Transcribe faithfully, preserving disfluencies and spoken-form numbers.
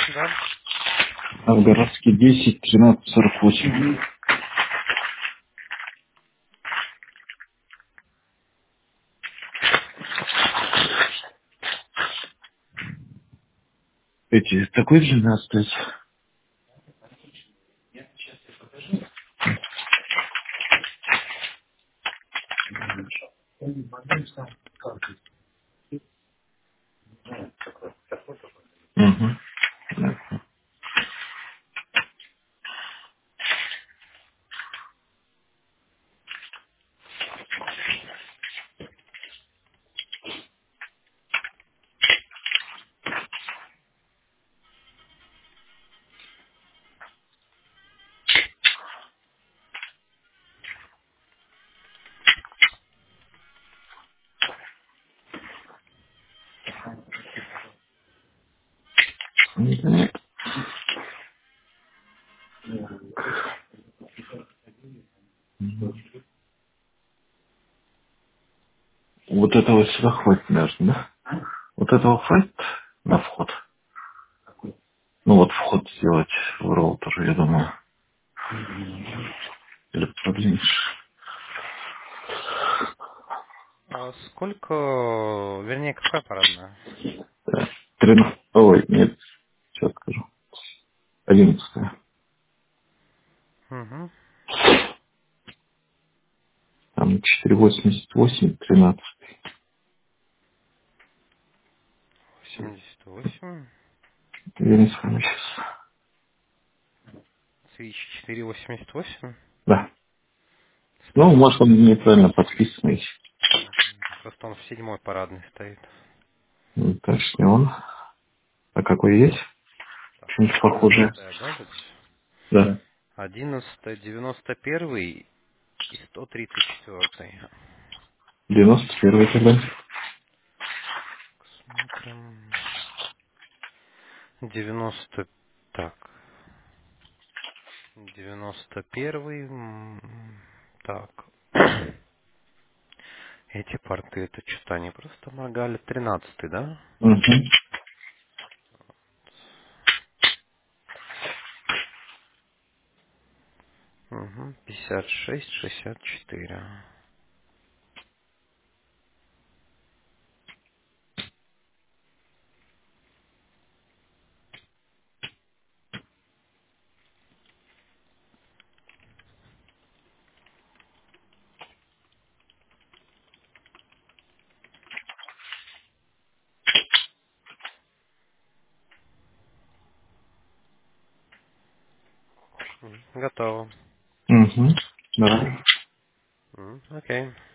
Да. Новгородский десять, тринадцать сорок восемь. Эти такой длины остались? Угу. Вот этого сюда хватит, наверное, да? Вот этого хватит на вход. Ну вот вход сделать в роутер, я думаю. Или подлиннее. А сколько, вернее, какая парадная? тринадцать. Ой, нет, сейчас скажу. Одиннадцатая. Угу. Там четыре восемьдесят восемь, тринадцать. семьдесят восемь. Я не знаю сейчас. Свич четыре восемьдесят восемь. Да. Ну, Странно. может, он неправильно подписанный. Просто он в седьмой парадной стоит. Ну, точно не он. А какой есть? Так, Что-нибудь похожее. одиннадцатая, да, тут? Да. Одиннадцатая, девяносто первый и сто тридцать четвертый. девяносто первый тогда. Смотрим. девяносто. Так. девяносто первый. м, Так. Эти порты, это что-то они просто моргали. Тринадцатый, да? Угу. Угу. пятьдесят шесть, шестьдесят четыре. М, Готово. Угу. Да. М, Окей.